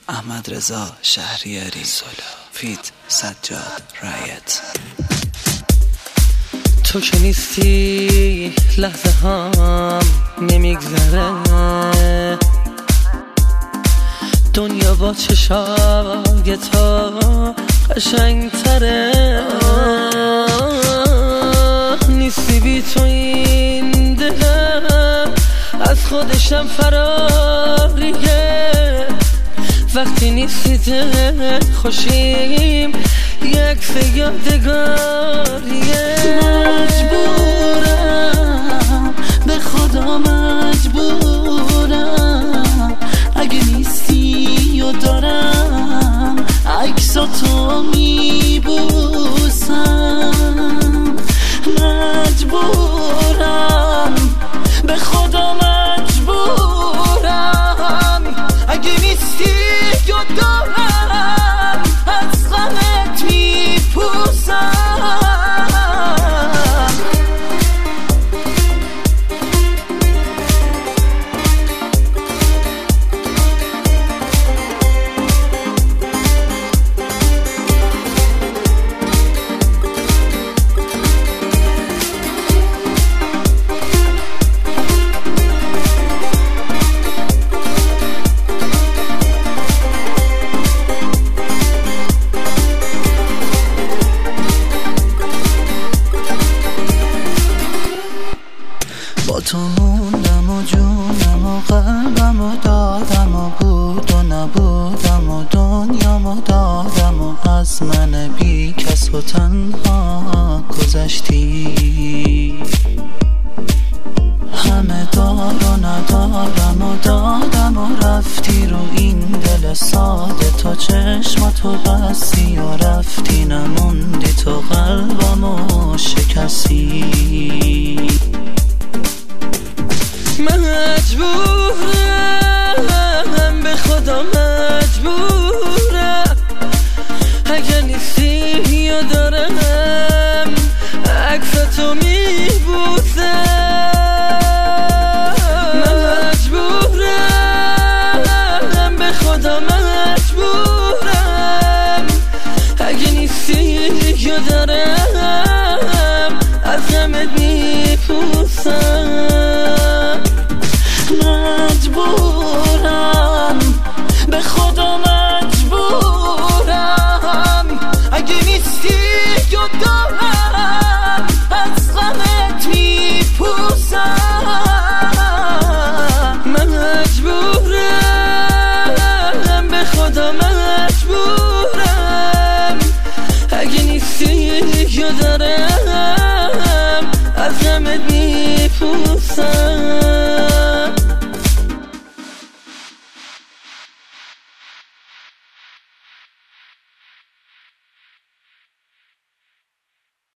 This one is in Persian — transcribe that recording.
احمد رضا شهریاری، فیت سجاد رایت. تو که نیستی لحظه هم نمیگذره، دنیا با چشای تو قشنگ تره. نیستی بی تو این دلم از خودشم فراریه. وقتی نیستی دل خوشیم یک یادگاریه. مجبورم به خدا مجبورم، اگه نیستی و دارم عکساتو میبوسم. مجبورم به خدا مجبورم، اگه نیستی و دارم از غمت میپوسم. با تو موندم و جونم و قلبم و دادم و بود و نبودم و دنیام و دادم و از من بی کس و تنها گذشتی. همه دار و ندارم و دادم و رفتی رو این دل ساده. تا چشماتو بستی و رفتی نموندی تو قلبم و شکستی. مجبورم به خدا مجبورم، اگر نیستی و دارم عکستو میبوسم. مجبورم به خدا مجبورم، اگر نیستی و دارم از غمت میپوسم. مجبورم به خدا مجبورم، اگه نیستی و دارم از غمت میپوسم. مجبورم به خدا مجبورم، اگه نیستی و دارم